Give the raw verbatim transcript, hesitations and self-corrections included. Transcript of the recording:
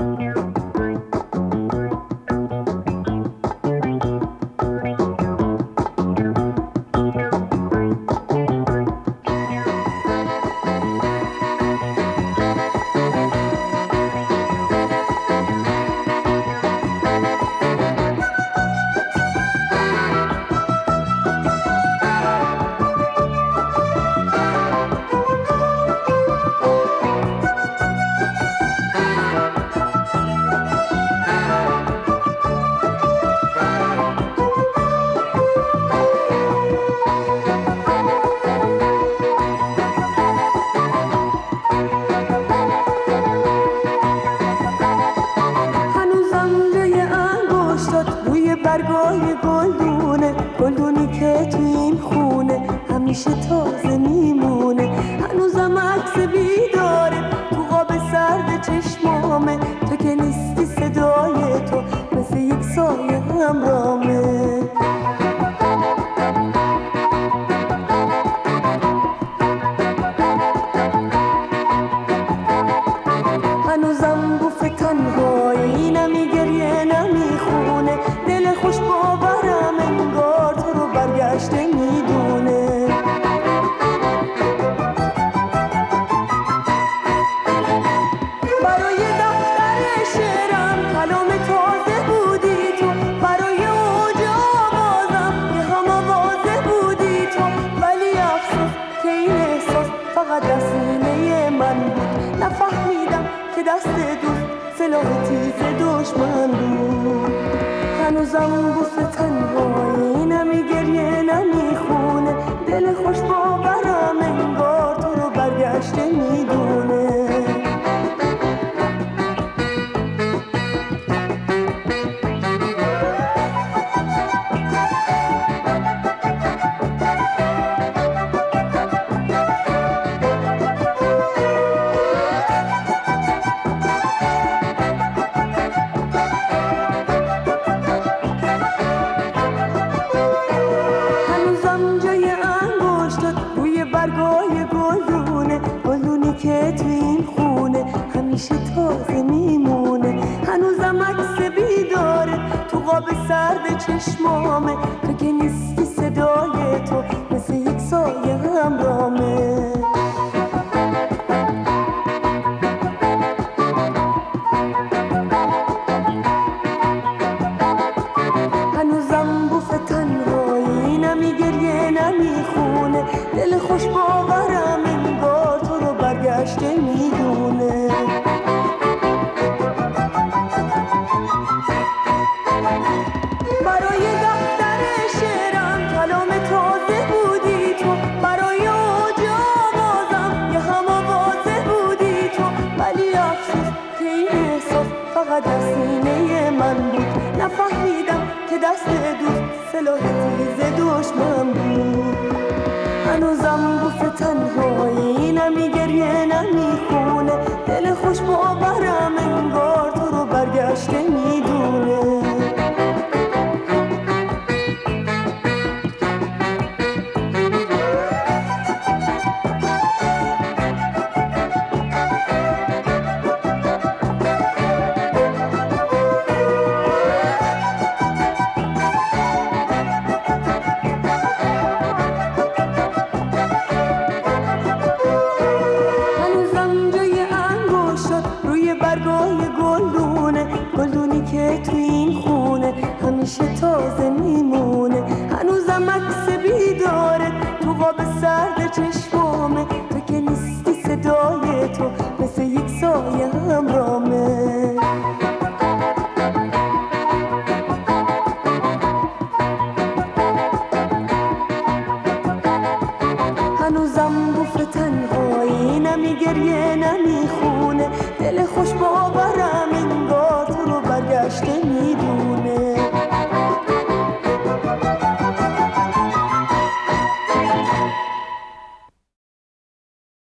برگای گلدونه، گلدونی که تو این خونه همیشه تازه میمونه. هنوزم عکس بیداره تو قاب سرد چشمامه، تو که نیستی صدای تو مثل یک سایه همرامه. هنوزم بوف تنهایی، نمیگریه نمیخونه، دل خوش باورم انگار تو رو برگشته میدونه. برای دفتر شعرم کلام تازه بودی تو، برای اوج آوازم یه هم آوازه بودی تو. ولی افسوس که این احساس فقط در سینه من بود، نفهمیدم که دست دوست سلاح تیز دشمن بود. هنوزم بوسه تنهایی، نمیگریه نمیخونه، دل خوش باورم انگار تو رو برگشته میدونه. برگای گلدونه، گلدونی که تو این خونه همیشه تازه میمونه. هنوزم عکس بیداره تو قاب سرد چشمامه، تو که نیستی صدای تو مثل یک سایه همرامه. هنوزم بوف تنهایی، نمیگریه نمیخونه، دل خوش باورم انگار تو رو برگشته میدونه. برای دفتر شعرم کلام تازه بودی تو، برای اوج آوازم یه هم آوازه بودی تو. ولی افسوس که این احساس فقط در سینه من بود، نفهمیدم که دست دوست سلاح تیز دشمن بود. هنوزم بوف تنهایی، نمیگریه نمیخونه، دل خوش باورم انگار تو رو برگشته میدونه. برگای گلدونه، گلدونی که تو این خونه همیشه تازه میمونه. هنوزم عکس بیداره تو قاب سرد